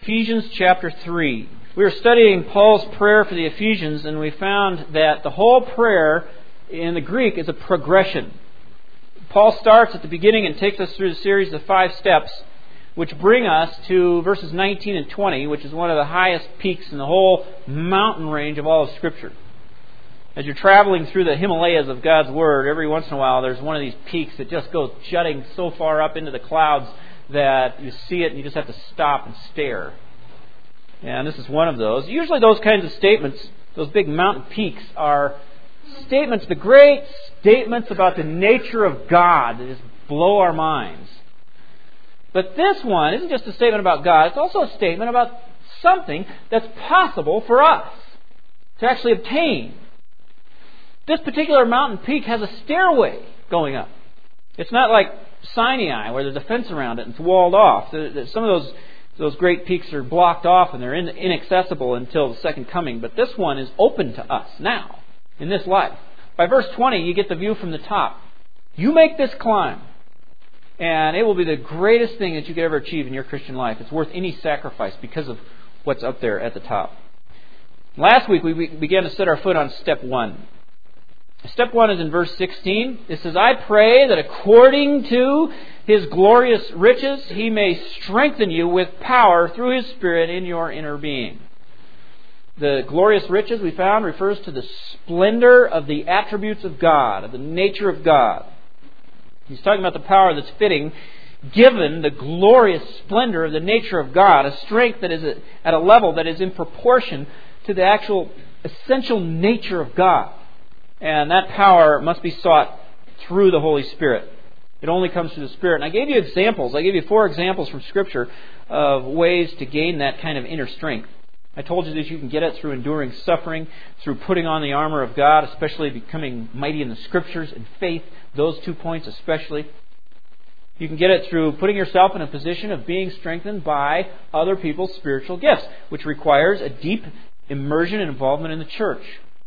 Ephesians chapter 3. We were studying Paul's prayer for the Ephesians, and we found that the whole prayer in the Greek is a progression. Paul starts at the beginning and takes us through the series of 5 steps, which bring us to verses 19 and 20, which is one of the highest peaks in the whole mountain range of all of Scripture. As you're traveling through the Himalayas of God's Word, every once in a while there's one of these peaks that just goes jutting so far up into the clouds that you see it and you just have to stop and stare. And this is one of those. Usually those kinds of statements, those big mountain peaks, are statements, the great statements about the nature of God that just blow our minds. But this one isn't just a statement about God, it's also a statement about something that's possible for us to actually obtain. This particular mountain peak has a stairway going up. It's not like Sinai, where there's a fence around it and it's walled off. Some of those great peaks are blocked off and they're inaccessible until the second coming. But this one is open to us now, in this life. By verse 20, you get the view from the top. You make this climb, and it will be the greatest thing that you could ever achieve in your Christian life. It's worth any sacrifice because of what's up there at the top. Last week, we began to set our foot on step 1. Step 1 is in verse 16. It says, I pray that according to His glorious riches, He may strengthen you with power through His Spirit in your inner being. The glorious riches, we found, refers to the splendor of the attributes of God, of the nature of God. He's talking about the power that's fitting, given the glorious splendor of the nature of God, a strength that is at a level that is in proportion to the actual essential nature of God. And that power must be sought through the Holy Spirit. It only comes through the Spirit. And I gave you examples. I gave you 4 examples from Scripture of ways to gain that kind of inner strength. I told you that you can get it through enduring suffering, through putting on the armor of God, especially becoming mighty in the Scriptures and faith, those 2 points especially. You can get it through putting yourself in a position of being strengthened by other people's spiritual gifts, which requires a deep immersion and involvement in the church.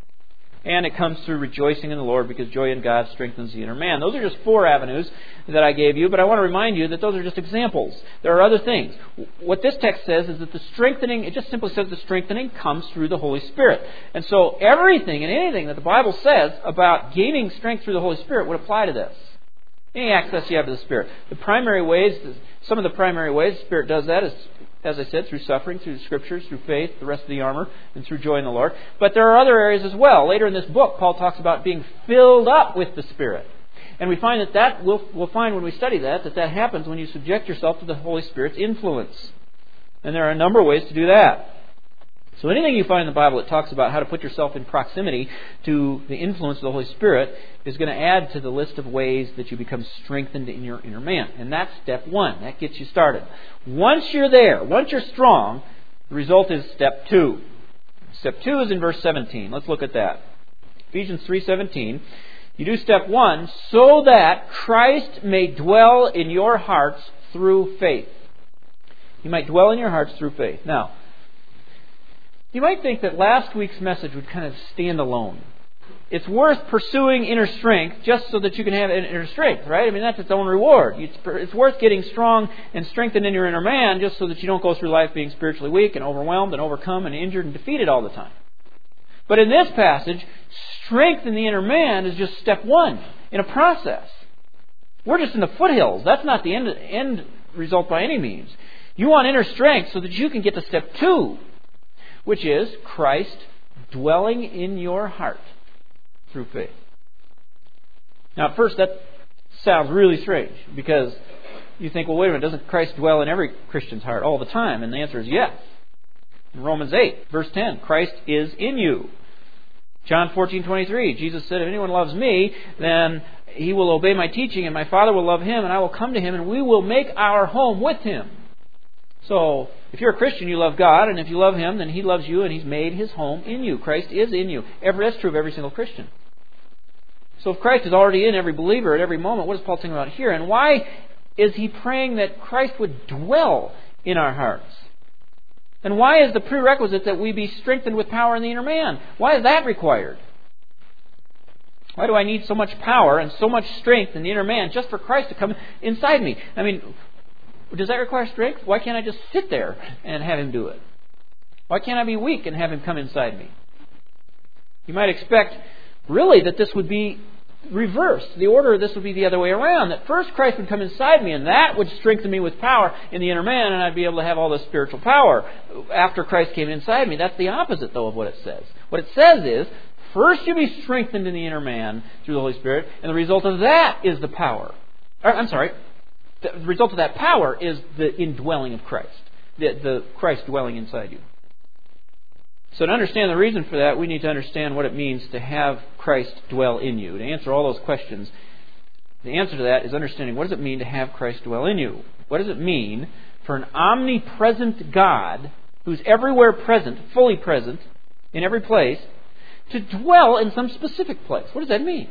And it comes through rejoicing in the Lord, because joy in God strengthens the inner man. Those are just 4 avenues that I gave you, but I want to remind you that those are just examples. There are other things. What this text says is that the strengthening, it just simply says the strengthening comes through the Holy Spirit. And so everything and anything that the Bible says about gaining strength through the Holy Spirit would apply to this. Any access you have to the Spirit. Some of the primary ways the Spirit does that is, as I said, through suffering, through the Scriptures, through faith, the rest of the armor, and through joy in the Lord. But there are other areas as well. Later in this book, Paul talks about being filled up with the Spirit. And we find we'll find when we study that happens when you subject yourself to the Holy Spirit's influence. And there are a number of ways to do that. So anything you find in the Bible that talks about how to put yourself in proximity to the influence of the Holy Spirit is going to add to the list of ways that you become strengthened in your inner man. And that's step 1. That gets you started. Once you're there, once you're strong, the result is step 2. Step 2 is in verse 17. Let's look at that. Ephesians 3:17. You do step 1 so that Christ may dwell in your hearts through faith. He might dwell in your hearts through faith. Now, you might think that last week's message would kind of stand alone. It's worth pursuing inner strength just so that you can have inner strength, right? I mean, that's its own reward. It's worth getting strong and strengthened in your inner man just so that you don't go through life being spiritually weak and overwhelmed and overcome and injured and defeated all the time. But in this passage, strength in the inner man is just step 1 in a process. We're just in the foothills. That's not the end result by any means. You want inner strength so that you can get to step 2. Which is Christ dwelling in your heart through faith. Now, at first, that sounds really strange, because you think, well, wait a minute, doesn't Christ dwell in every Christian's heart all the time? And the answer is yes. In Romans 8, verse 10, Christ is in you. John 14:23, Jesus said, if anyone loves me, then he will obey my teaching, and my Father will love him, and I will come to him, and we will make our home with him. So, if you're a Christian, you love God, and if you love Him, then He loves you, and He's made His home in you. Christ is in you. That's true of every single Christian. So if Christ is already in every believer at every moment, what is Paul talking about here? And why is he praying that Christ would dwell in our hearts? And why is the prerequisite that we be strengthened with power in the inner man? Why is that required? Why do I need so much power and so much strength in the inner man just for Christ to come inside me? I mean, Does that require strength? Why can't I just sit there and have Him do it? Why can't I be weak and have Him come inside me? You might expect, really, that this would be reversed. The order of this would be the other way around. That first Christ would come inside me, and that would strengthen me with power in the inner man, and I'd be able to have all this spiritual power after Christ came inside me. That's the opposite, though, of what it says. What it says is, first you be strengthened in the inner man through the Holy Spirit, and the result of that is the power. The result of that power is the indwelling of Christ. The Christ dwelling inside you. So to understand the reason for that, we need to understand what it means to have Christ dwell in you. To answer all those questions, the answer to that is understanding what does it mean to have Christ dwell in you? What does it mean for an omnipresent God, who's everywhere present, fully present, in every place, to dwell in some specific place? What does that mean?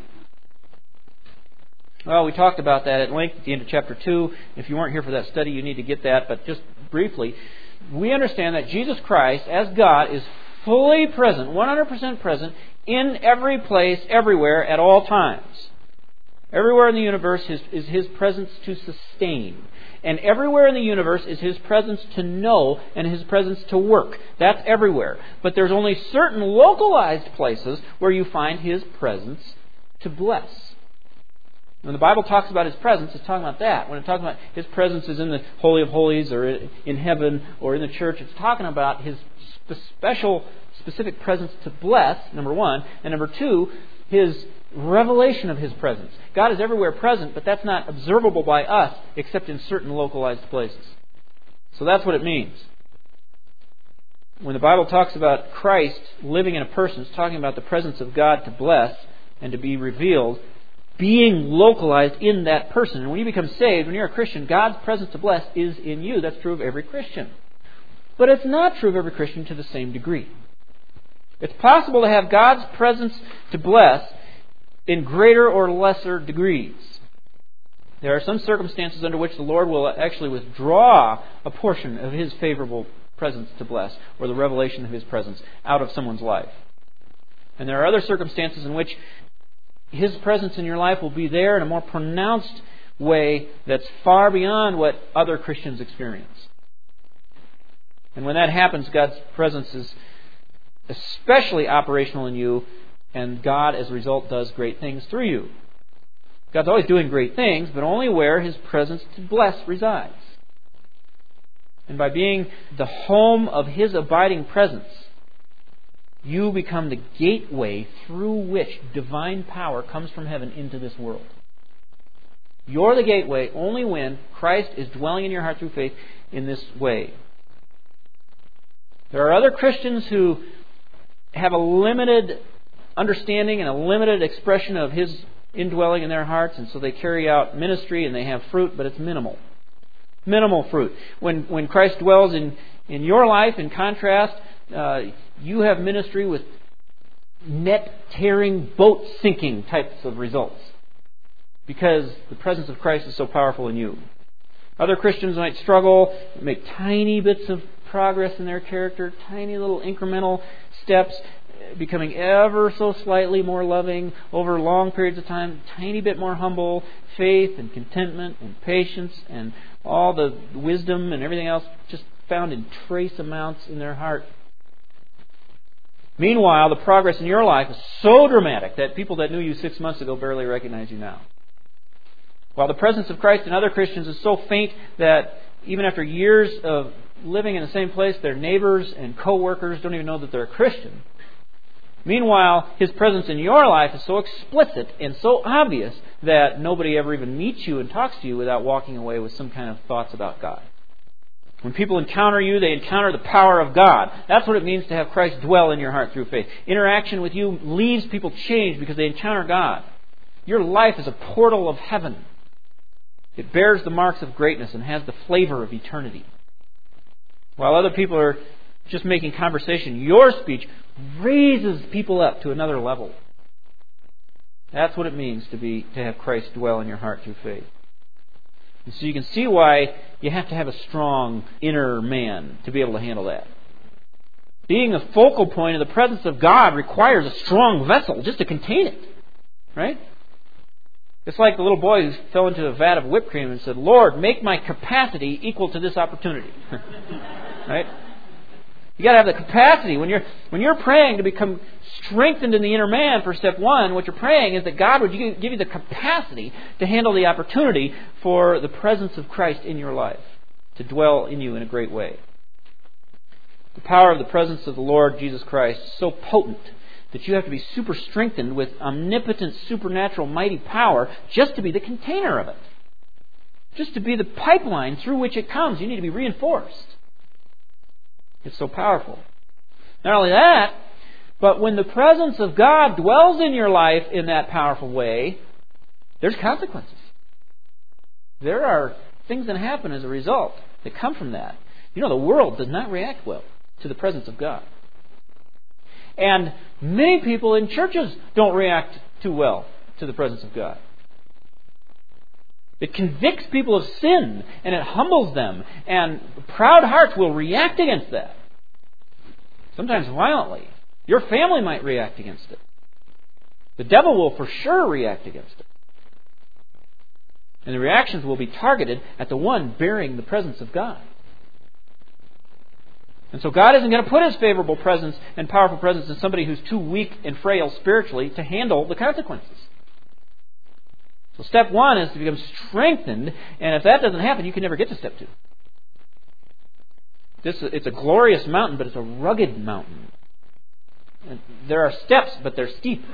Well, we talked about that at length at the end of chapter 2. If you weren't here for that study, you need to get that. But just briefly, we understand that Jesus Christ, as God, is fully present, 100% present, in every place, everywhere, at all times. Everywhere in the universe is His presence to sustain. And everywhere in the universe is His presence to know and His presence to work. That's everywhere. But there's only certain localized places where you find His presence to bless. When the Bible talks about His presence, it's talking about that. When it talks about His presence is in the Holy of Holies or in heaven or in the church, it's talking about His specific presence to bless, number one. And number two, His revelation of His presence. God is everywhere present, but that's not observable by us except in certain localized places. So that's what it means. When the Bible talks about Christ living in a person, it's talking about the presence of God to bless and to be revealed, being localized in that person. And when you become saved, when you're a Christian, God's presence to bless is in you. That's true of every Christian. But it's not true of every Christian to the same degree. It's possible to have God's presence to bless in greater or lesser degrees. There are some circumstances under which the Lord will actually withdraw a portion of His favorable presence to bless, or the revelation of His presence, out of someone's life. And there are other circumstances in which His presence in your life will be there in a more pronounced way that's far beyond what other Christians experience. And when that happens, God's presence is especially operational in you, and God, as a result, does great things through you. God's always doing great things, but only where His presence to bless resides. And by being the home of His abiding presence, you become the gateway through which divine power comes from heaven into this world. You're the gateway only when Christ is dwelling in your heart through faith in this way. There are other Christians who have a limited understanding and a limited expression of His indwelling in their hearts, and so they carry out ministry and they have fruit, but it's minimal. Minimal fruit. When Christ dwells in your life, in contrast, you have ministry with net-tearing, boat-sinking types of results, because the presence of Christ is so powerful in you. Other Christians might struggle, make tiny bits of progress in their character, tiny little incremental steps, becoming ever so slightly more loving over long periods of time, tiny bit more humble, faith and contentment and patience and all the wisdom and everything else just found in trace amounts in their heart. Meanwhile, the progress in your life is so dramatic that people that knew you 6 months ago barely recognize you now. While the presence of Christ in other Christians is so faint that even after years of living in the same place, their neighbors and co-workers don't even know that they're a Christian. Meanwhile, His presence in your life is so explicit and so obvious that nobody ever even meets you and talks to you without walking away with some kind of thoughts about God. When people encounter you, they encounter the power of God. That's what it means to have Christ dwell in your heart through faith. Interaction with you leaves people changed because they encounter God. Your life is a portal of heaven. It bears the marks of greatness and has the flavor of eternity. While other people are just making conversation, your speech raises people up to another level. That's what it means to have Christ dwell in your heart through faith. And so you can see why you have to have a strong inner man to be able to handle that. Being the focal point of the presence of God requires a strong vessel just to contain it. Right? It's like the little boy who fell into a vat of whipped cream and said, Lord, make my capacity equal to this opportunity. Right? You got to have the capacity. When you're praying to become strengthened in the inner man for step one, what you're praying is that God would give you the capacity to handle the opportunity for the presence of Christ in your life, to dwell in you in a great way. The power of the presence of the Lord Jesus Christ is so potent that you have to be super strengthened with omnipotent, supernatural, mighty power just to be the container of it. Just to be the pipeline through which it comes. You need to be reinforced. It's so powerful. Not only that, but when the presence of God dwells in your life in that powerful way, there's consequences. There are things that happen as a result that come from that. You know, the world does not react well to the presence of God. And many people in churches don't react too well to the presence of God. It convicts people of sin and it humbles them. And proud hearts will react against that. Sometimes violently. Your family might react against it. The devil will for sure react against it. And the reactions will be targeted at the one bearing the presence of God. And so God isn't going to put His favorable presence and powerful presence in somebody who's too weak and frail spiritually to handle the consequences. So step one is to become strengthened, and if that doesn't happen, you can never get to step two. It's a glorious mountain, but it's a rugged mountain. And there are steps, but they're steep.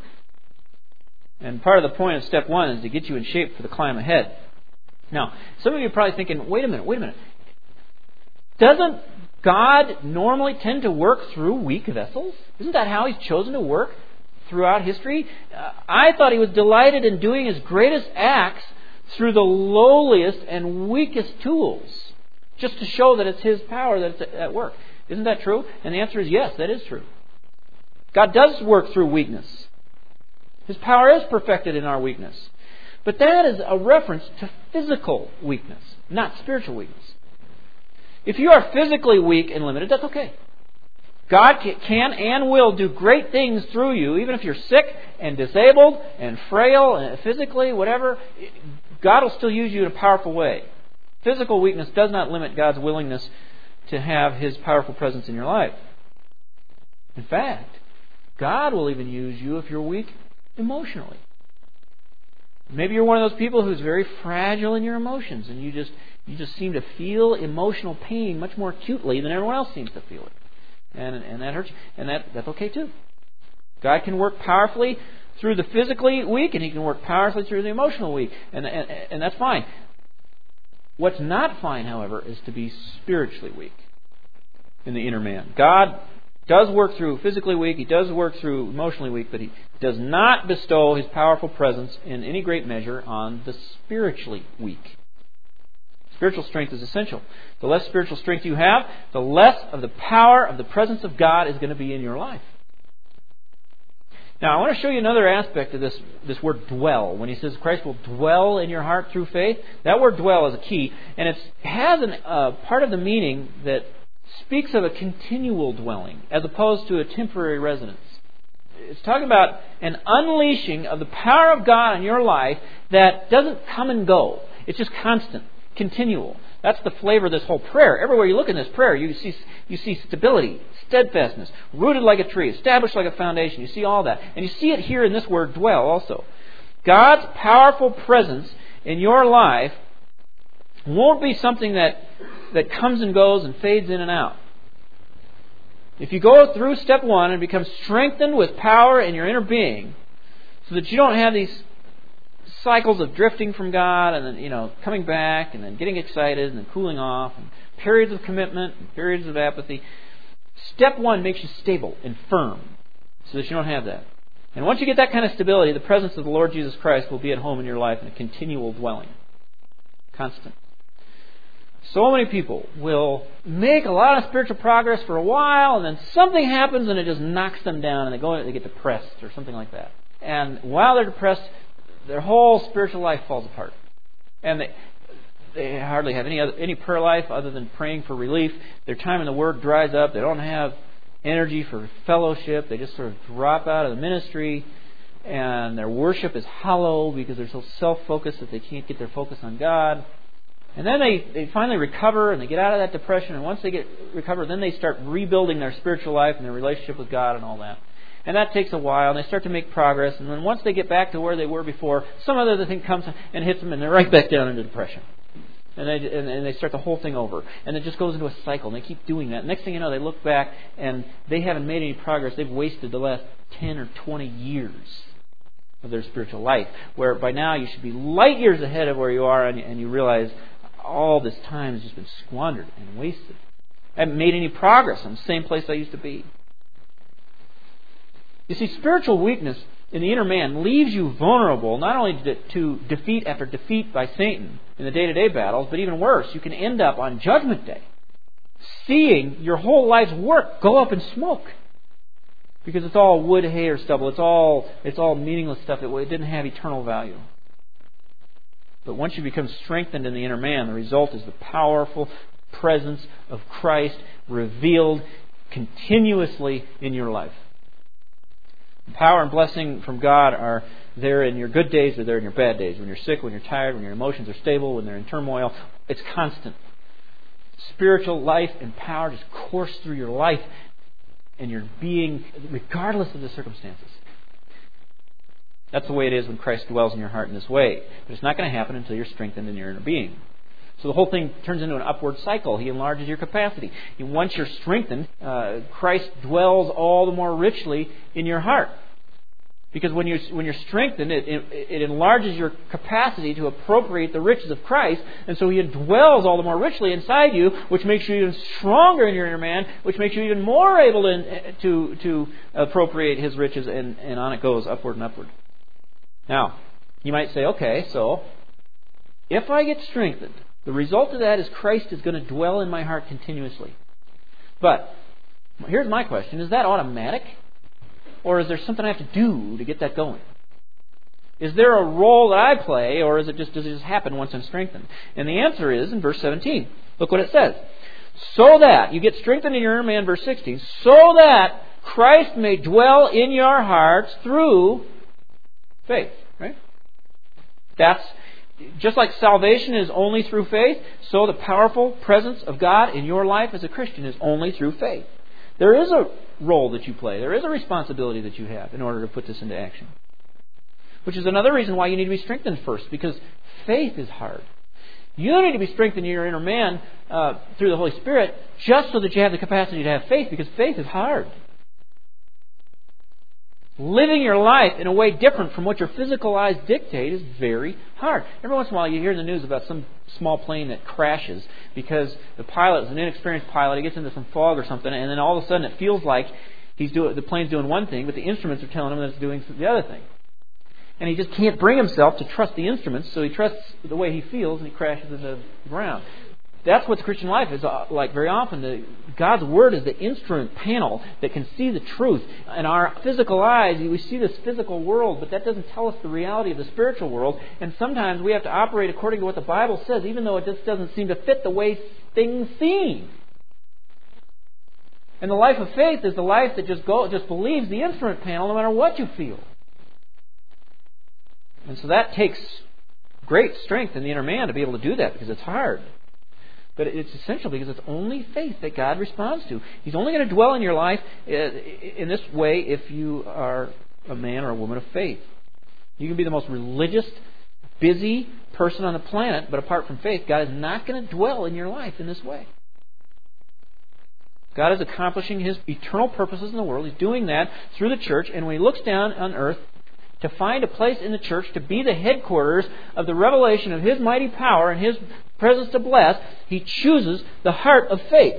And part of the point of step one is to get you in shape for the climb ahead. Now, some of you are probably thinking, wait a minute. Doesn't God normally tend to work through weak vessels? Isn't that how He's chosen to work throughout history? I thought He was delighted in doing His greatest acts through the lowliest and weakest tools, just to show that it's His power that's at work. Isn't that true? And the answer is yes, that is true. God does work through weakness. His power is perfected in our weakness. But that is a reference to physical weakness, not spiritual weakness. If you are physically weak and limited, that's okay. God can and will do great things through you, even if you're sick and disabled and frail and physically, whatever. God will still use you in a powerful way. Physical weakness does not limit God's willingness to have His powerful presence in your life. In fact, God will even use you if you're weak emotionally. Maybe you're one of those people who's very fragile in your emotions, and you just seem to feel emotional pain much more acutely than everyone else seems to feel it. And that hurts you. And that's okay too. God can work powerfully through the physically weak, and He can work powerfully through the emotional weak. And that's fine. What's not fine, however, is to be spiritually weak in the inner man. God does work through physically weak, He does work through emotionally weak, but He does not bestow His powerful presence in any great measure on the spiritually weak. Spiritual strength is essential. The less spiritual strength you have, the less of the power of the presence of God is going to be in your life. Now, I want to show you another aspect of this word dwell. When He says Christ will dwell in your heart through faith, that word dwell is a key. And it has a part of the meaning that speaks of a continual dwelling as opposed to a temporary residence. It's talking about an unleashing of the power of God in your life that doesn't come and go. It's just constant, continual. That's the flavor of this whole prayer. Everywhere you look in this prayer, you see stability, steadfastness, rooted like a tree, established like a foundation. You see all that. And you see it here in this word dwell also. God's powerful presence in your life won't be something that comes and goes and fades in and out. If you go through step one and become strengthened with power in your inner being, so that you don't have these cycles of drifting from God and then coming back and then getting excited and then cooling off and periods of commitment and periods of apathy. Step one makes you stable and firm so that you don't have that. And once you get that kind of stability, the presence of the Lord Jesus Christ will be at home in your life in a continual dwelling. Constant. So many people will make a lot of spiritual progress for a while, and then something happens and it just knocks them down, and they get depressed or something like that. And while they're depressed, their whole spiritual life falls apart, and they hardly have any prayer life other than praying for relief. Their time in the Word dries up. They don't have energy for fellowship. They just sort of drop out of the ministry. and their worship is hollow because they're so self-focused that they can't get their focus on God. And then they finally recover and they get out of that depression, and once they get recovered, then they start rebuilding their spiritual life and their relationship with God and all that. And that takes a while, and they start to make progress, and then once they get back to where they were before, some other thing comes and hits them, and they're right back down into depression. And they start the whole thing over. And it just goes into a cycle, and they keep doing that. Next thing you know, they look back, and they haven't made any progress. They've wasted the last 10 or 20 years of their spiritual life, where by now you should be light years ahead of where you are, and you realize all this time has just been squandered and wasted. I haven't made any progress. I'm the same place I used to be. You see, spiritual weakness in the inner man leaves you vulnerable not only to defeat after defeat by Satan in the day-to-day battles, but even worse, you can end up on Judgment Day seeing your whole life's work go up in smoke. Because it's all wood, hay, or stubble. It's all meaningless stuff. It didn't have eternal value. But once you become strengthened in the inner man, the result is the powerful presence of Christ revealed continuously in your life. The power and blessing from God are there in your good days, they're there in your bad days. When you're sick, when you're tired, when your emotions are stable, when they're in turmoil. It's constant. Spiritual life and power just course through your life and your being, regardless of the circumstances. That's the way it is when Christ dwells in your heart in this way. But it's not going to happen until you're strengthened in your inner being. So the whole thing turns into an upward cycle. He enlarges your capacity. And once you're strengthened, Christ dwells all the more richly in your heart. Because when you're strengthened, it enlarges your capacity to appropriate the riches of Christ. And so He dwells all the more richly inside you, which makes you even stronger in your inner man, which makes you even more able to appropriate His riches, and on it goes, upward and upward. Now, you might say, okay, so if I get strengthened, the result of that is Christ is going to dwell in my heart continuously. But here's my question. Is that automatic? Or is there something I have to do to get that going? Is there a role that I play, or does it just happen once I'm strengthened? And the answer is in verse 17. Look what it says. So that, you get strengthened in your inner man, verse 16, so that Christ may dwell in your hearts through faith. Right? That's just like salvation is only through faith, so the powerful presence of God in your life as a Christian is only through faith. There is a role that you play. There is a responsibility that you have in order to put this into action. Which is another reason why you need to be strengthened first, because faith is hard. You need to be strengthened in your inner man through the Holy Spirit just so that you have the capacity to have faith, because faith is hard. Living your life in a way different from what your physical eyes dictate is very hard. Every once in a while you hear in the news about some small plane that crashes because the pilot is an inexperienced pilot. He gets into some fog or something, and then all of a sudden it feels like the plane's doing one thing, but the instruments are telling him that it's doing the other thing. And he just can't bring himself to trust the instruments, so he trusts the way he feels, and he crashes into the ground. That's what the Christian life is like very often. God's Word is the instrument panel that can see the truth. In our physical eyes, we see this physical world, but that doesn't tell us the reality of the spiritual world. And sometimes we have to operate according to what the Bible says, even though it just doesn't seem to fit the way things seem. And the life of faith is the life that just believes the instrument panel no matter what you feel. And so that takes great strength in the inner man to be able to do that, because it's hard. But it's essential because it's only faith that God responds to. He's only going to dwell in your life in this way if you are a man or a woman of faith. You can be the most religious, busy person on the planet, but apart from faith, God is not going to dwell in your life in this way. God is accomplishing His eternal purposes in the world. He's doing that through the church, and when He looks down on earth to find a place in the church to be the headquarters of the revelation of His mighty power and His presence to bless, He chooses the heart of faith.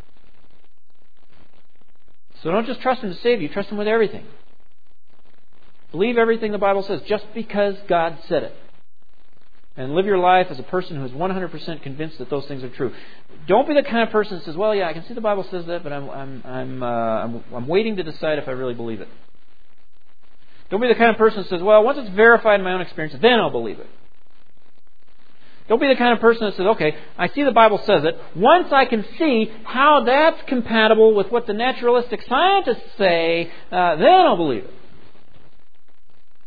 So don't just trust Him to save you, trust Him with everything. Believe everything the Bible says just because God said it. And live your life as a person who is 100% convinced that those things are true. Don't be the kind of person that says, well, yeah, I can see the Bible says that, but I'm waiting to decide if I really believe it. Don't be the kind of person that says, well, once it's verified in my own experience, then I'll believe it. Don't be the kind of person that says, okay, I see the Bible says it. Once I can see how that's compatible with what the naturalistic scientists say, then I'll believe it.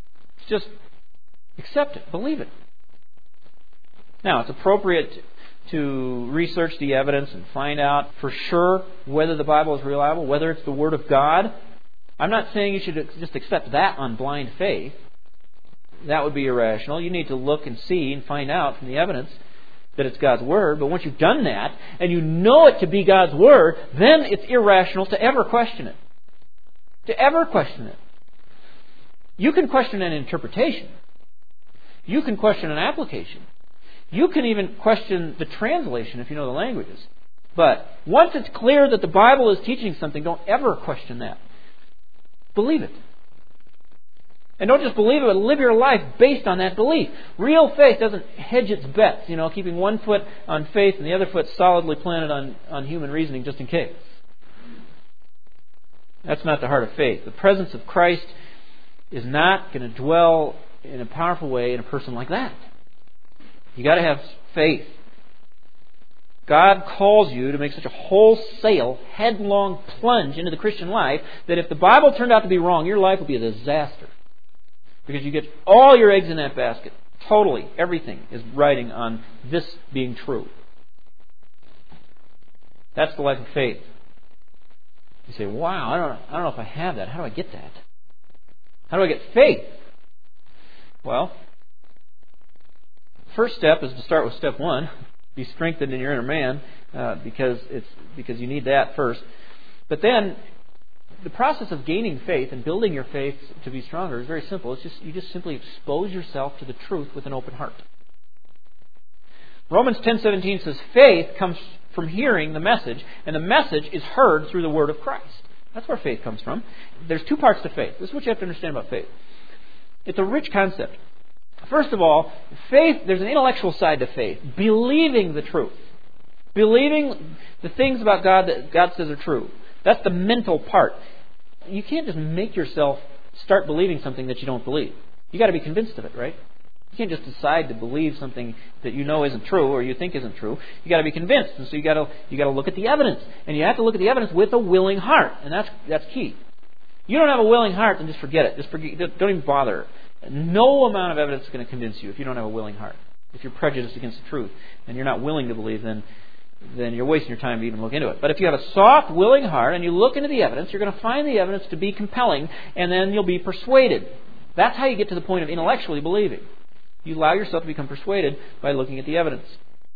Just accept it. Believe it. Now, it's appropriate to research the evidence and find out for sure whether the Bible is reliable, whether it's the Word of God. I'm not saying you should just accept that on blind faith. That would be irrational. You need to look and see and find out from the evidence that it's God's Word. But once you've done that, and you know it to be God's Word, then it's irrational to ever question it. To ever question it. You can question an interpretation. You can question an application. You can even question the translation if you know the languages. But once it's clear that the Bible is teaching something, don't ever question that. Believe it. And don't just believe it, but live your life based on that belief. Real faith doesn't hedge its bets, keeping one foot on faith and the other foot solidly planted on human reasoning just in case. That's not the heart of faith. The presence of Christ is not going to dwell in a powerful way in a person like that. You got to have faith. God calls you to make such a wholesale, headlong plunge into the Christian life that if the Bible turned out to be wrong, your life will be a disaster. Because you get all your eggs in that basket. Totally. Everything is riding on this being true. That's the life of faith. You say, wow, I don't know if I have that. How do I get that? How do I get faith? Well, first step is to start with step 1. Be strengthened in your inner man, because you need that first. But then the process of gaining faith and building your faith to be stronger is very simple. You just simply expose yourself to the truth with an open heart. Romans 10:17 says faith comes from hearing the message, and the message is heard through the word of Christ. That's where faith comes from. There's 2 parts to faith. This is what you have to understand about faith. It's a rich concept. First of all, faith, there's an intellectual side to faith. Believing the truth. Believing the things about God that God says are true. That's the mental part. You can't just make yourself start believing something that you don't believe. You've got to be convinced of it, right? You can't just decide to believe something that you know isn't true or you think isn't true. You've got to be convinced. And so you've got to look at the evidence. And you have to look at the evidence with a willing heart. And that's key. You don't have a willing heart, then just forget it. Don't even bother. No amount of evidence is going to convince you if you don't have a willing heart. If you're prejudiced against the truth and you're not willing to believe, then you're wasting your time to even look into it. But if you have a soft, willing heart and you look into the evidence, you're going to find the evidence to be compelling, and then you'll be persuaded. That's how you get to the point of intellectually believing. You allow yourself to become persuaded by looking at the evidence.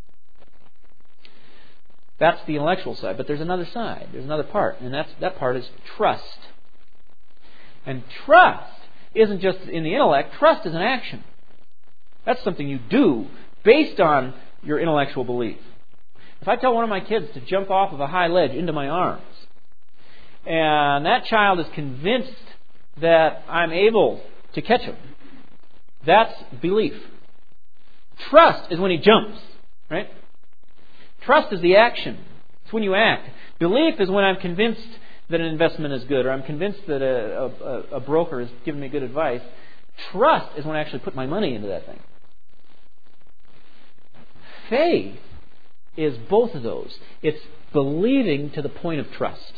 That's the intellectual side. But there's another side. There's another part. And that part is trust. And trust isn't just in the intellect. Trust is an action. That's something you do based on your intellectual belief. If I tell one of my kids to jump off of a high ledge into my arms, and that child is convinced that I'm able to catch him, that's belief. Trust is when he jumps, right? Trust is the action. It's when you act. Belief is when I'm convinced that an investment is good, or I'm convinced that a broker has given me good advice. Trust is when I actually put my money into that thing. Faith is both of those. It's believing to the point of trust.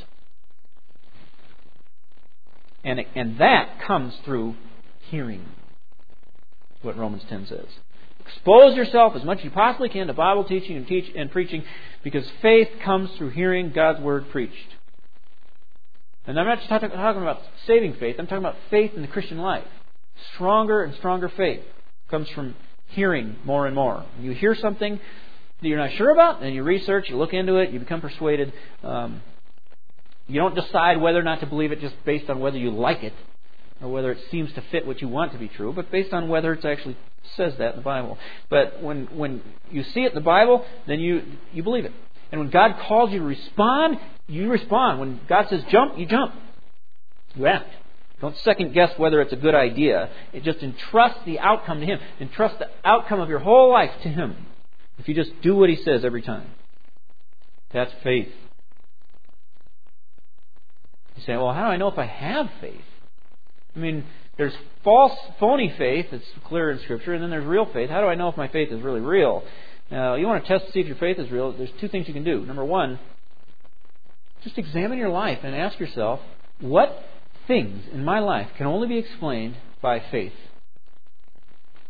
And that comes through hearing, what Romans 10 says. Expose yourself as much as you possibly can to Bible teaching and preaching, because faith comes through hearing God's Word preached. And I'm not just talking about saving faith. I'm talking about faith in the Christian life. Stronger and stronger faith comes from hearing more and more. When you hear something that you're not sure about, then you research, you look into it, you become persuaded. You don't decide whether or not to believe it just based on whether you like it or whether it seems to fit what you want to be true, but based on whether it actually says that in the Bible. But when you see it in the Bible, then you believe it. And when God calls you to respond, you respond. When God says jump, you jump. You act. Don't second guess whether it's a good idea. It just entrust the outcome to Him. Entrust the outcome of your whole life to Him. If you just do what He says every time. That's faith. You say, well, how do I know if I have faith? I mean, there's false, phony faith. It's clear in Scripture. And then there's real faith. How do I know if my faith is really real? Now, you want to test to see if your faith is real. There's 2 things you can do. Number 1, just examine your life and ask yourself, what things in my life can only be explained by faith?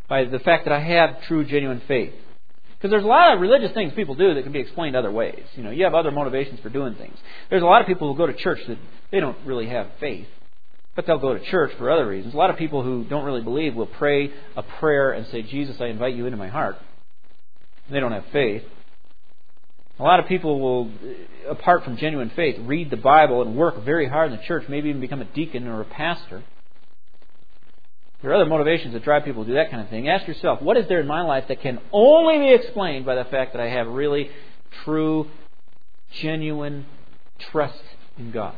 by the fact that I have true, genuine faith. Because there's a lot of religious things people do that can be explained other ways. You have other motivations for doing things. There's a lot of people who go to church that they don't really have faith, but they'll go to church for other reasons. A lot of people who don't really believe will pray a prayer and say, Jesus, I invite you into my heart. And they don't have faith. A lot of people will, apart from genuine faith, read the Bible and work very hard in the church, maybe even become a deacon or a pastor. There are other motivations that drive people to do that kind of thing. Ask yourself, what is there in my life that can only be explained by the fact that I have really true, genuine trust in God?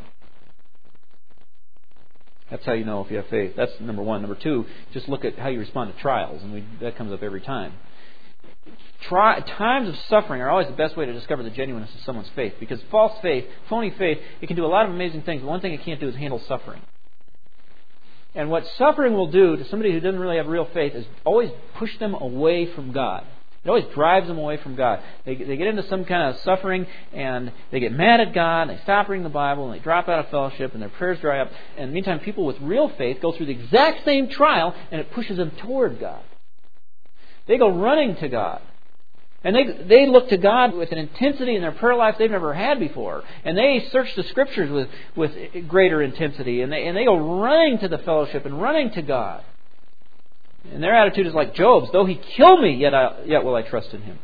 That's how you know if you have faith. That's number one. Number two, just look at how you respond to trials, and that comes up every time. Times of suffering are always the best way to discover the genuineness of someone's faith, because false faith, phony faith, it can do a lot of amazing things, but one thing it can't do is handle suffering. And what suffering will do to somebody who doesn't really have real faith is always push them away from God. It always drives them away from God. They get into some kind of suffering and they get mad at God, and they stop reading the Bible, and they drop out of fellowship, and their prayers dry up. And in the meantime, people with real faith go through the exact same trial, and it pushes them toward God. They go running to God. And they look to God with an intensity in their prayer life they've never had before. And they search the Scriptures with greater intensity. And they go running to the fellowship and running to God. And their attitude is like Job's. Though he kill me, yet will I trust in him.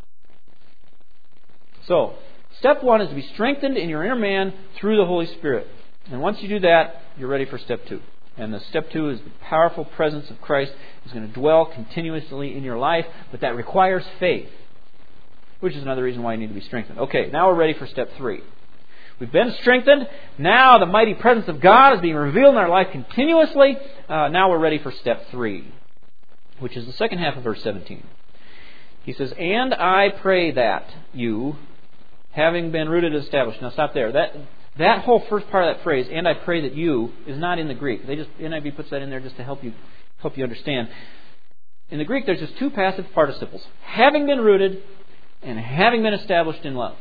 So, step one is to be strengthened in your inner man through the Holy Spirit. And once you do that, you're ready for step two. And the step two is the powerful presence of Christ is going to dwell continuously in your life. But that requires faith, which is another reason why you need to be strengthened. Okay, now we're ready for step three. We've been strengthened. Now the mighty presence of God is being revealed in our life continuously. Now we're ready for step three, which is the second half of verse 17. He says, and I pray that you, having been rooted and established. Now stop there. That whole first part of that phrase, and I pray that you, is not in the Greek. NIV puts that in there just to help you understand. In the Greek, there's just two passive participles. Having been rooted and having been established in love.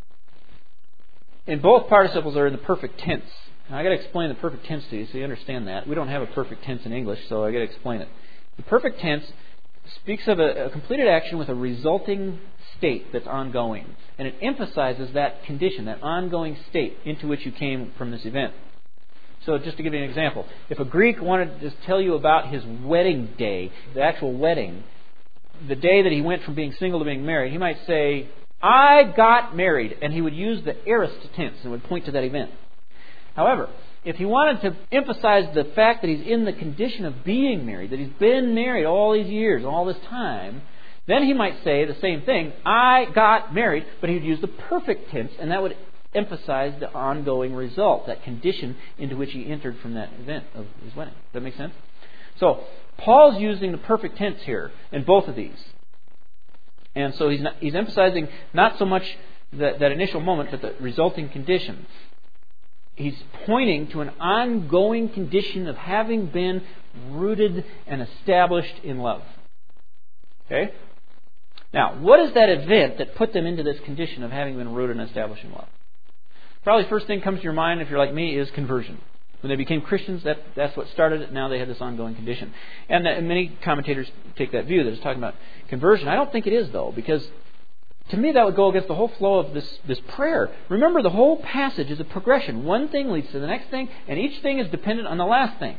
And both participles are in the perfect tense. Now, I've got to explain the perfect tense to you so you understand that. We don't have a perfect tense in English, so I've got to explain it. The perfect tense speaks of a completed action with a resulting state that's ongoing. And it emphasizes that condition, that ongoing state into which you came from this event. So just to give you an example, if a Greek wanted to tell you about his wedding day, the actual wedding, the day that he went from being single to being married, he might say, I got married, and he would use the aorist tense and would point to that event. However, if he wanted to emphasize the fact that he's in the condition of being married, that he's been married all these years, all this time, then he might say the same thing, I got married, but he would use the perfect tense, and that would emphasize the ongoing result, that condition into which he entered from that event of his wedding. Does that make sense? So, Paul's using the perfect tense here in both of these. And so he's emphasizing not so much that initial moment, but the resulting condition. He's pointing to an ongoing condition of having been rooted and established in love. Okay? Now, what is that event that put them into this condition of having been rooted and established in love? Probably the first thing that comes to your mind, if you're like me, is conversion. When they became Christians, that's what started it. Now they have this ongoing condition. And many commentators take that view that it's talking about conversion. I don't think it is, though, because to me that would go against the whole flow of this prayer. Remember, the whole passage is a progression. One thing leads to the next thing, and each thing is dependent on the last thing.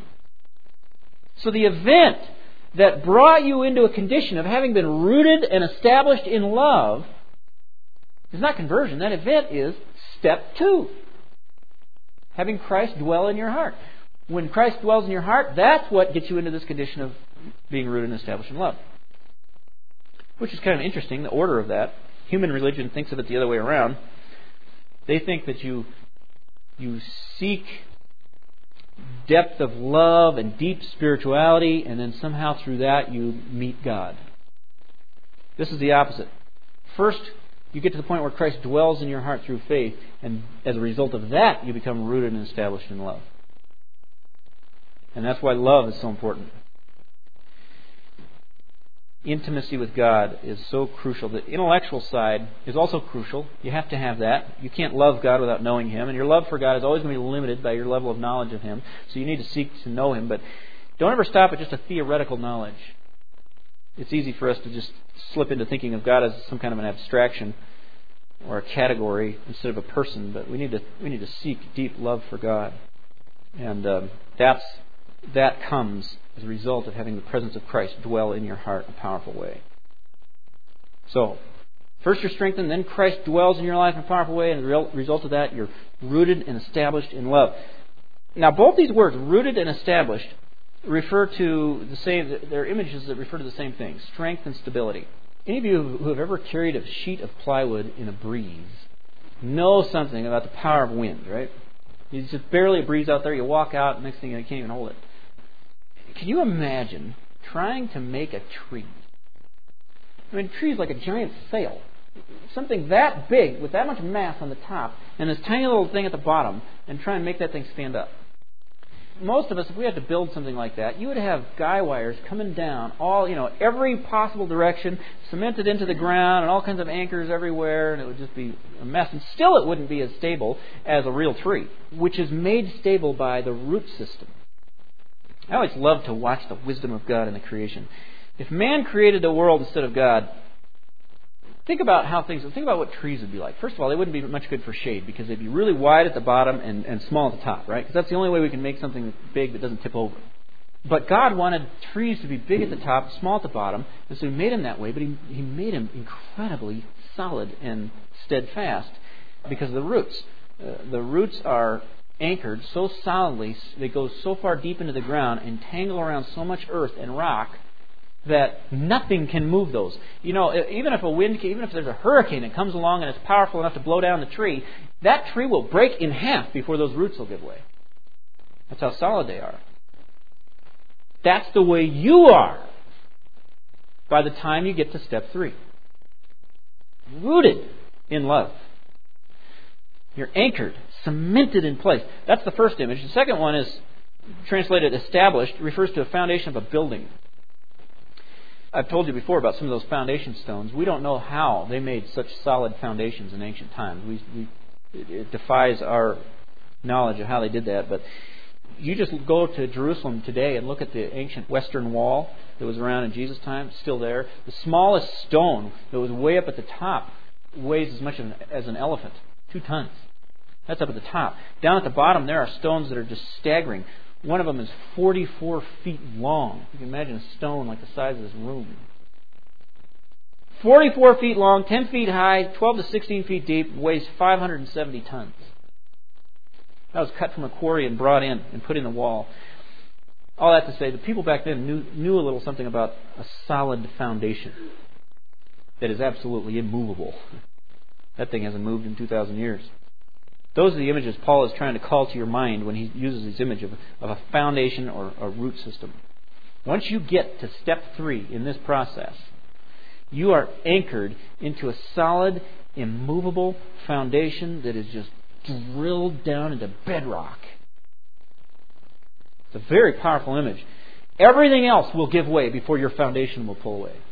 So the event that brought you into a condition of having been rooted and established in love is not conversion. That event is step 2. Having Christ dwell in your heart. When Christ dwells in your heart, that's what gets you into this condition of being rooted and established in love. Which is kind of interesting, the order of that. Human religion thinks of it the other way around. They think that you seek depth of love and deep spirituality, and then somehow through that you meet God. This is the opposite. First, you get to the point where Christ dwells in your heart through faith, and as a result of that, you become rooted and established in love. And that's why love is so important. Intimacy with God is so crucial. The intellectual side is also crucial. You have to have that. You can't love God without knowing Him, and your love for God is always going to be limited by your level of knowledge of Him. So you need to seek to know Him, but don't ever stop at just a theoretical knowledge. It's easy for us to just slip into thinking of God as some kind of an abstraction or a category instead of a person, but we need to seek deep love for God. And that comes as a result of having the presence of Christ dwell in your heart in a powerful way. So, first you're strengthened, then Christ dwells in your life in a powerful way, and as a result of that, you're rooted and established in love. Now, both these words, rooted and established, refer to the same, they're images that refer to the same thing, strength and stability. Any of you who have ever carried a sheet of plywood in a breeze know something about the power of wind, right? It's just barely a breeze out there, you walk out, and next thing you can't even hold it. Can you imagine trying to make a tree? I mean, a tree is like a giant sail. Something that big, with that much mass on the top, and this tiny little thing at the bottom, and try and make that thing stand up. Most of us, if we had to build something like that, you would have guy wires coming down every possible direction, cemented into the ground, and all kinds of anchors everywhere, and it would just be a mess. And still it wouldn't be as stable as a real tree, which is made stable by the root system. I always love to watch the wisdom of God in the creation. If man created the world instead of God, think about what trees would be like. First of all, they wouldn't be much good for shade because they'd be really wide at the bottom and small at the top, right? Because that's the only way we can make something big that doesn't tip over. But God wanted trees to be big at the top, small at the bottom, and so He made them that way, but He made them incredibly solid and steadfast because of the roots. The roots are anchored so solidly, they go so far deep into the ground and tangle around so much earth and rock that nothing can move those. Even if there's a hurricane that comes along and it's powerful enough to blow down the tree, that tree will break in half before those roots will give way. That's how solid they are. That's the way you are by the time you get to step 3. Rooted in love. You're anchored, cemented in place. That's the first image. The second one is translated established. It refers to a foundation of a building. I've told you before about some of those foundation stones. We don't know how they made such solid foundations in ancient times. It defies our knowledge of how they did that. But you just go to Jerusalem today and look at the ancient Western Wall that was around in Jesus' time. It's still there. The smallest stone that was way up at the top weighs as much as an elephant. 2 tons. That's up at the top. Down at the bottom, there are stones that are just staggering. One of them is 44 feet long. You can imagine a stone like the size of this room. 44 feet long, 10 feet high, 12 to 16 feet deep, weighs 570 tons. That was cut from a quarry and brought in and put in the wall. All that to say, the people back then knew a little something about a solid foundation that is absolutely immovable. That thing hasn't moved in 2,000 years. Those are the images Paul is trying to call to your mind when he uses this image of a foundation or a root system. Once you get to step 3 in this process, you are anchored into a solid, immovable foundation that is just drilled down into bedrock. It's a very powerful image. Everything else will give way before your foundation will pull away.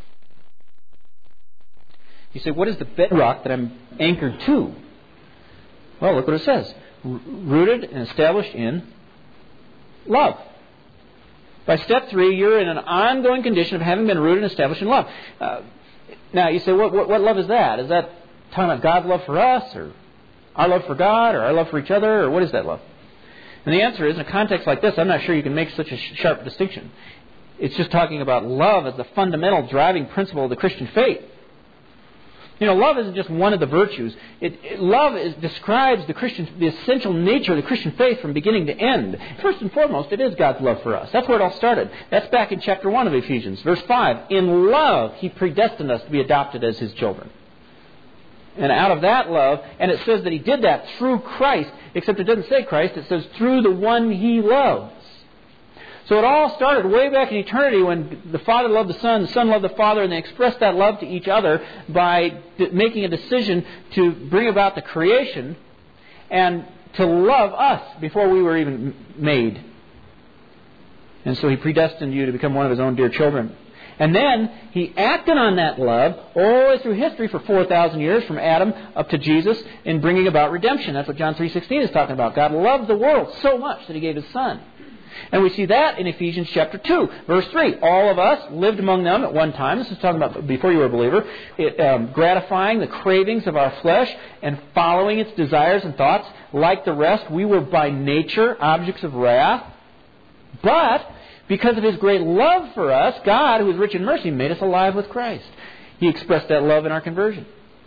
You say, what is the bedrock that I'm anchored to? Well, look what it says. Rooted and established in love. By step 3, you're in an ongoing condition of having been rooted and established in love. Now, you say, what love is that? Is that talking about God's love for us, or our love for God, or our love for each other, or what is that love? And the answer is, in a context like this, I'm not sure you can make such a sharp distinction. It's just talking about love as the fundamental driving principle of the Christian faith. Love isn't just one of the virtues. Love describes the essential nature of the Christian faith from beginning to end. First and foremost, it is God's love for us. That's where it all started. That's back in chapter 1 of Ephesians. Verse 5, in love, He predestined us to be adopted as His children. And out of that love, and it says that He did that through Christ, except it doesn't say Christ, it says through the one He loves. So it all started way back in eternity when the Father loved the Son loved the Father, and they expressed that love to each other by making a decision to bring about the creation and to love us before we were even made. And so He predestined you to become one of His own dear children. And then He acted on that love all the way through history for 4,000 years, from Adam up to Jesus, in bringing about redemption. That's what John 3:16 is talking about. God loved the world so much that He gave His Son. And we see that in Ephesians chapter 2, verse 3. All of us lived among them at one time. This is talking about before you were a believer. Gratifying the cravings of our flesh and following its desires and thoughts. Like the rest, we were by nature objects of wrath. But because of His great love for us, God, who is rich in mercy, made us alive with Christ. He expressed that love in our conversion.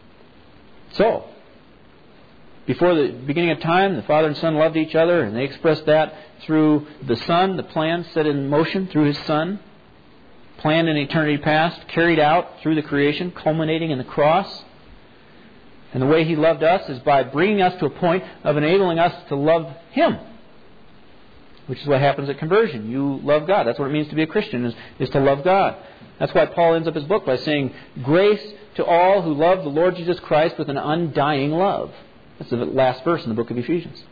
So, before the beginning of time, the Father and Son loved each other, and they expressed that through the Son, the plan set in motion through His Son, planned in eternity past, carried out through the creation, culminating in the cross. And the way He loved us is by bringing us to a point of enabling us to love Him, which is what happens at conversion. You love God. That's what it means to be a Christian, is to love God. That's why Paul ends up his book by saying, "Grace to all who love the Lord Jesus Christ with an undying love." That's the last verse in the book of Ephesians.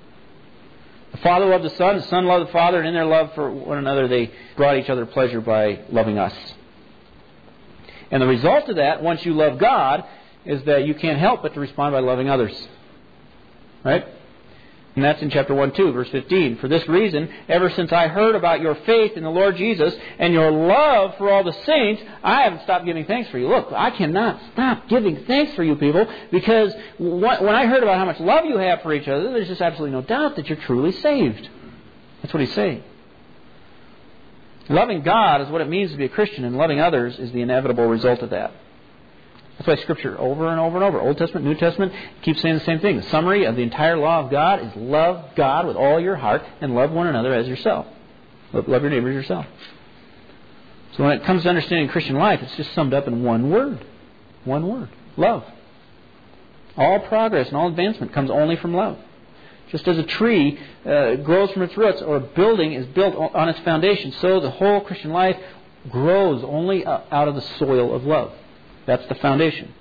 The Father loved the Son loved the Father, and in their love for one another, they brought each other pleasure by loving us. And the result of that, once you love God, is that you can't help but to respond by loving others. Right? And that's in chapter 1-2, verse 15. "For this reason, ever since I heard about your faith in the Lord Jesus and your love for all the saints, I haven't stopped giving thanks for you." Look, I cannot stop giving thanks for you people, because when I heard about how much love you have for each other, there's just absolutely no doubt that you're truly saved. That's what he's saying. Loving God is what it means to be a Christian, and loving others is the inevitable result of that. That's why Scripture over and over and over, Old Testament, New Testament, keeps saying the same thing. The summary of the entire law of God is love God with all your heart and love one another as yourself. Love your neighbor as yourself. So when it comes to understanding Christian life, it's just summed up in one word. One word. Love. All progress and all advancement comes only from love. Just as a tree grows from its roots, or a building is built on its foundation, so the whole Christian life grows only out of the soil of love. That's the foundation.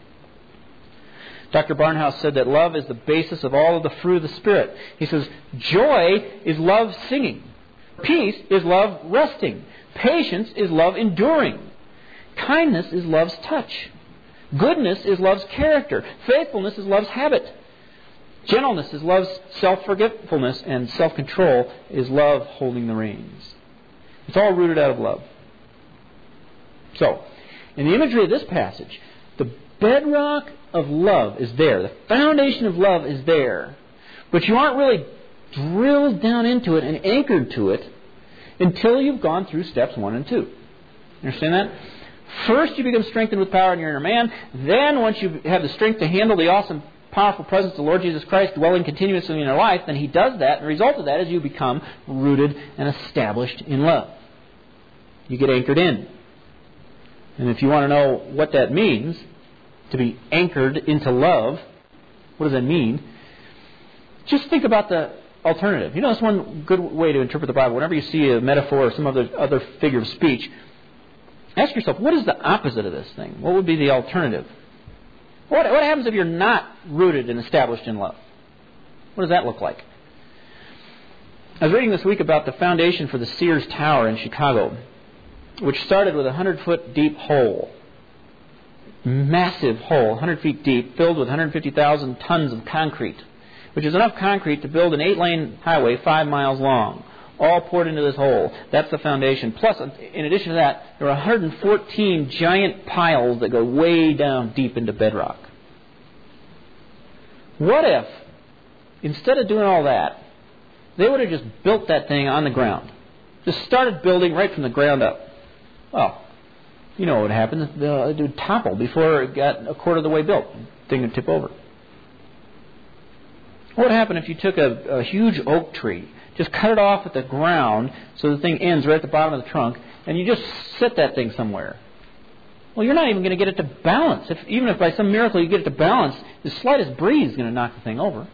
Dr. Barnhouse said that love is the basis of all of the fruit of the Spirit. He says, joy is love singing. Peace is love resting. Patience is love enduring. Kindness is love's touch. Goodness is love's character. Faithfulness is love's habit. Gentleness is love's self-forgetfulness. And self-control is love holding the reins. It's all rooted out of love. So, in the imagery of this passage, the bedrock of love is there. The foundation of love is there. But you aren't really drilled down into it and anchored to it until you've gone through steps 1 and 2. You understand that? First, you become strengthened with power in your inner man. Then, once you have the strength to handle the awesome, powerful presence of the Lord Jesus Christ dwelling continuously in your life, then He does that. And the result of that is you become rooted and established in love. You get anchored in. And if you want to know what that means, to be anchored into love, what does that mean? Just think about the alternative. You know, that's one good way to interpret the Bible. Whenever you see a metaphor or some other figure of speech, ask yourself, what is the opposite of this thing? What would be the alternative? What happens if you're not rooted and established in love? What does that look like? I was reading this week about the foundation for the Sears Tower in Chicago, which started with a 100-foot deep hole. Massive hole, 100 feet deep, filled with 150,000 tons of concrete, which is enough concrete to build an 8-lane highway 5 miles long, all poured into this hole. That's the foundation. Plus, in addition to that, there are 114 giant piles that go way down deep into bedrock. What if, instead of doing all that, they would have just built that thing on the ground? Just started building right from the ground up. Well, you know what would happen. It would topple before it got a quarter of the way built. The thing would tip over. What would happen if you took a huge oak tree, just cut it off at the ground so the thing ends right at the bottom of the trunk, and you just set that thing somewhere? Well, you're not even going to get it to balance. Even if by some miracle you get it to balance, the slightest breeze is going to knock the thing over.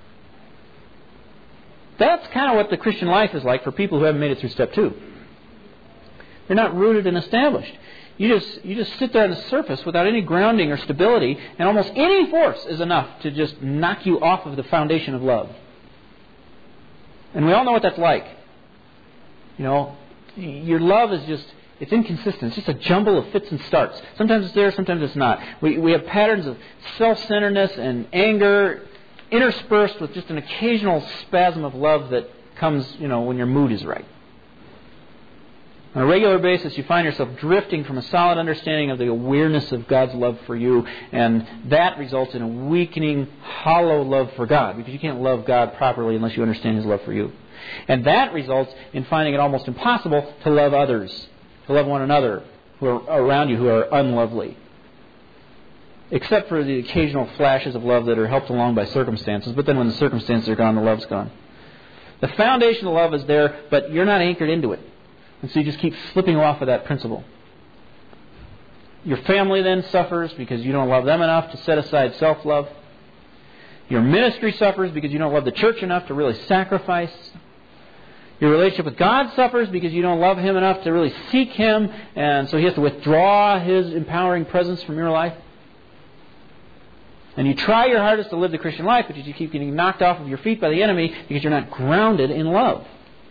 That's kind of what the Christian life is like for people who haven't made it through step 2. They're not rooted and established. You just sit there on the surface without any grounding or stability, and almost any force is enough to just knock you off of the foundation of love. And we all know what that's like. You know, your love is just, it's inconsistent. It's just a jumble of fits and starts. Sometimes it's there, sometimes it's not. We have patterns of self-centeredness and anger interspersed with just an occasional spasm of love that comes, when your mood is right. On a regular basis, you find yourself drifting from a solid understanding of the awareness of God's love for you, and that results in a weakening, hollow love for God, because you can't love God properly unless you understand His love for you. And that results in finding it almost impossible to love others, to love one another who are around you who are unlovely. Except for the occasional flashes of love that are helped along by circumstances, but then when the circumstances are gone, the love's gone. The foundation of love is there, but you're not anchored into it. And so you just keep slipping off of that principle. Your family then suffers because you don't love them enough to set aside self-love. Your ministry suffers because you don't love the church enough to really sacrifice. Your relationship with God suffers because you don't love Him enough to really seek Him, and so He has to withdraw His empowering presence from your life. And you try your hardest to live the Christian life, but you keep getting knocked off of your feet by the enemy because you're not grounded in love.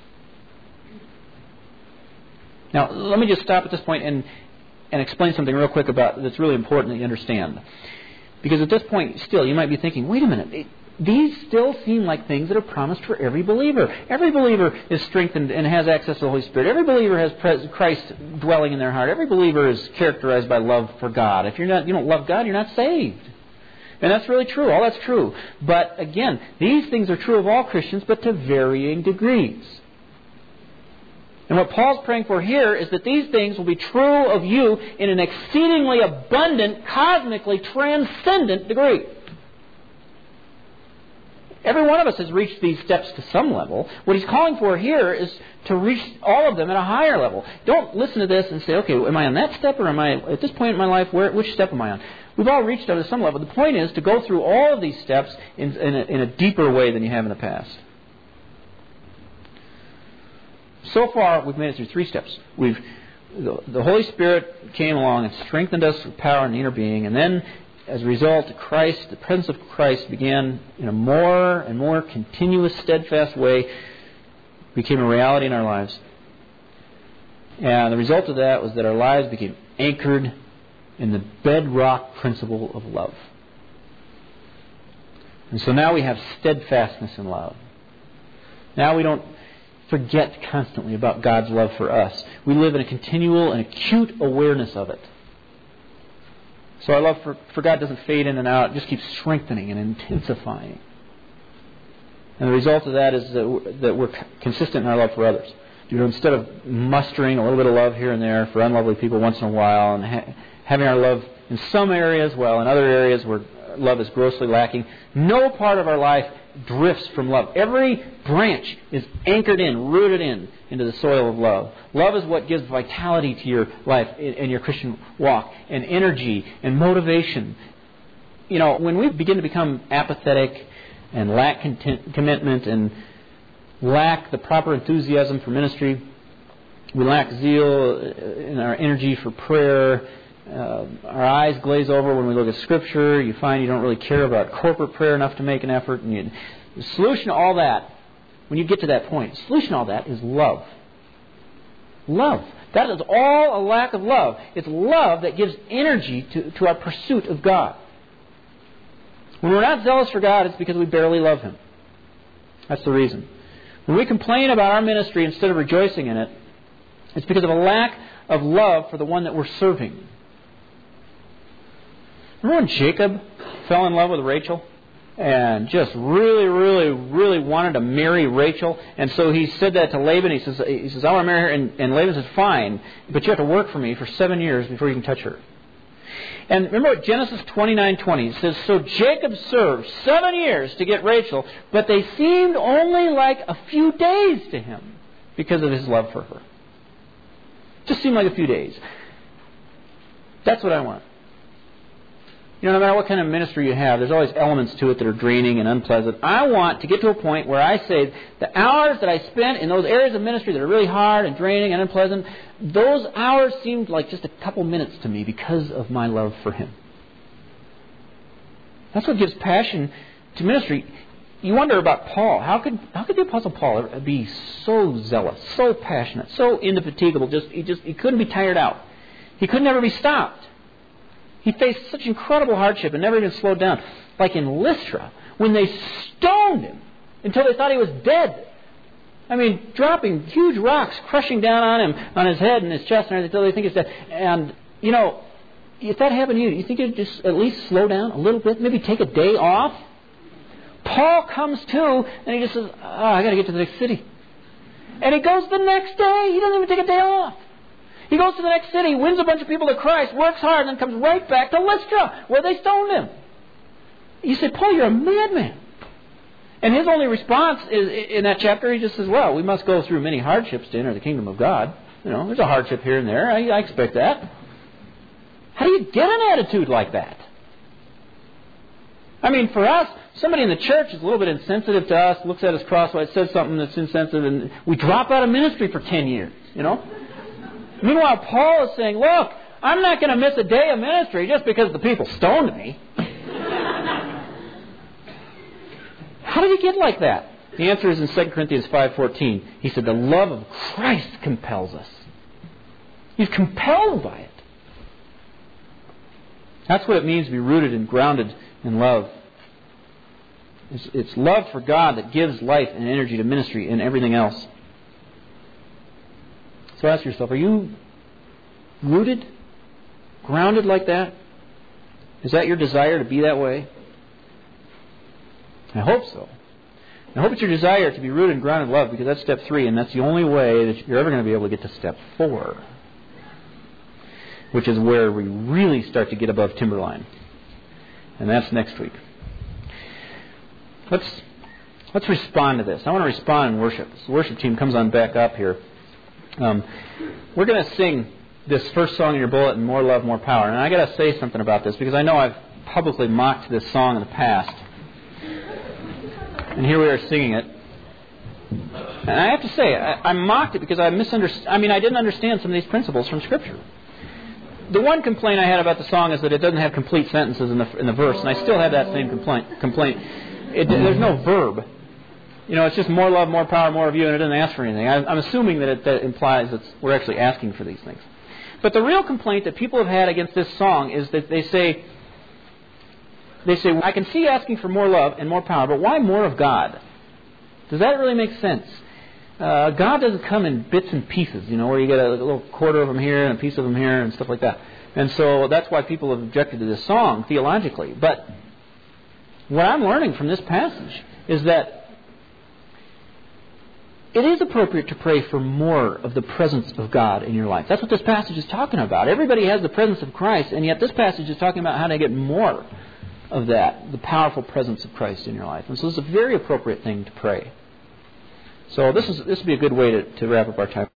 Now, let me just stop at this point and explain something real quick about that's really important that you understand. Because at this point, still, you might be thinking, wait a minute, these still seem like things that are promised for every believer. Every believer is strengthened and has access to the Holy Spirit. Every believer has Christ dwelling in their heart. Every believer is characterized by love for God. If you don't love God, you're not saved. And that's really true. All that's true. But again, these things are true of all Christians, but to varying degrees. And what Paul's praying for here is that these things will be true of you in an exceedingly abundant, cosmically transcendent degree. Every one of us has reached these steps to some level. What he's calling for here is to reach all of them at a higher level. Don't listen to this and say, okay, am I on that step, or am I at this point in my life, which step am I on? We've all reached them to some level. The point is to go through all of these steps in a deeper way than you have in the past. So far, we've made it through 3 steps. The Holy Spirit came along and strengthened us with power in the inner being, and then, as a result, Christ, the presence of Christ, began in a more and more continuous, steadfast way, became a reality in our lives. And the result of that was that our lives became anchored in the bedrock principle of love. And so now we have steadfastness in love. Now we don't forget constantly about God's love for us. We live in a continual and acute awareness of it. So our love for God doesn't fade in and out. It just keeps strengthening and intensifying. And the result of that is that we're consistent in our love for others. Instead of mustering a little bit of love here and there for unlovely people once in a while and having our love in some areas, while in other areas where love is grossly lacking, no part of our life drifts from love. Every branch is anchored in, rooted into the soil of love. Love is what gives vitality to your life and your Christian walk, and energy and motivation. When we begin to become apathetic and lack commitment and lack the proper enthusiasm for ministry, we lack zeal in our energy for prayer, our eyes glaze over when we look at Scripture. You find you don't really care about corporate prayer enough to make an effort. And the solution to all that, when you get to that point, the solution to all that is love. Love. That is all a lack of love. It's love that gives energy to our pursuit of God. When we're not zealous for God, it's because we barely love Him. That's the reason. When we complain about our ministry instead of rejoicing in it, it's because of a lack of love for the one that we're serving. Remember when Jacob fell in love with Rachel and just really, really, really wanted to marry Rachel? And so he said that to Laban. He says, I want to marry her. And Laban says, fine, but you have to work for me for 7 years before you can touch her. And remember what Genesis 29:20 says, so Jacob served 7 years to get Rachel, but they seemed only like a few days to him because of his love for her. Just seemed like a few days. That's what I want. No matter what kind of ministry you have, there's always elements to it that are draining and unpleasant. I want to get to a point where I say the hours that I spent in those areas of ministry that are really hard and draining and unpleasant, those hours seemed like just a couple minutes to me because of my love for Him. That's what gives passion to ministry. You wonder about Paul. How could the Apostle Paul be so zealous, so passionate, so indefatigable? He couldn't be tired out. He could never be stopped. He faced such incredible hardship and never even slowed down. Like in Lystra, when they stoned him until they thought he was dead. I mean, dropping huge rocks, crushing down on him, on his head and his chest and everything until they think he's dead. And, if that happened to you think you'd just at least slow down a little bit? Maybe take a day off? Paul comes to, and he just says, I got to get to the next city. And he goes the next day. He doesn't even take a day off. He goes to the next city, wins a bunch of people to Christ, works hard, and then comes right back to Lystra, where they stoned him. You say, Paul, you're a madman. And his only response is, in that chapter, he just says, well, we must go through many hardships to enter the kingdom of God. There's a hardship here and there. I expect that. How do you get an attitude like that? I mean, for us, somebody in the church is a little bit insensitive to us, looks at us crosswise, says something that's insensitive, and we drop out of ministry for 10 years, Meanwhile, Paul is saying, look, I'm not going to miss a day of ministry just because the people stoned me. How did he get like that? The answer is in 2 Corinthians 5:14. He said, the love of Christ compels us. He's compelled by it. That's what it means to be rooted and grounded in love. It's love for God that gives life and energy to ministry and everything else. So ask yourself, are you rooted, grounded like that? Is that your desire to be that way? I hope so. I hope it's your desire to be rooted and grounded in love, because that's step 3, and that's the only way that you're ever going to be able to get to step 4, which is where we really start to get above timberline. And that's next week. Let's respond to this. I want to respond in worship. So the worship team comes on back up here. We're going to sing this first song in your bulletin, More Love, More Power. And I got to say something about this, because I know I've publicly mocked this song in the past. And here we are singing it. And I have to say, I mocked it because I didn't understand some of these principles from Scripture. The one complaint I had about the song is that it doesn't have complete sentences in the verse, and I still have that same complaint. There's no verb. It's just more love, more power, more of you, and it doesn't ask for anything. I'm assuming that implies that we're actually asking for these things. But the real complaint that people have had against this song is that they say, I can see asking for more love and more power, but why more of God? Does that really make sense? God doesn't come in bits and pieces, where you get a little quarter of them here and a piece of them here and stuff like that. And so that's why people have objected to this song theologically. But what I'm learning from this passage is that it is appropriate to pray for more of the presence of God in your life. That's what this passage is talking about. Everybody has the presence of Christ, and yet this passage is talking about how to get more of that, the powerful presence of Christ in your life. And so it's a very appropriate thing to pray. So this would be a good way to wrap up our time.